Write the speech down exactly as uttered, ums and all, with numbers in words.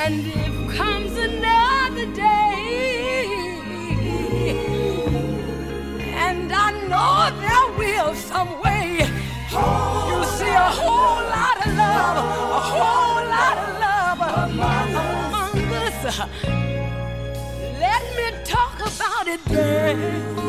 And if comes another day, and I know there will some way, you see a whole lot of love, a whole lot of love among us. Let me talk about it, girl.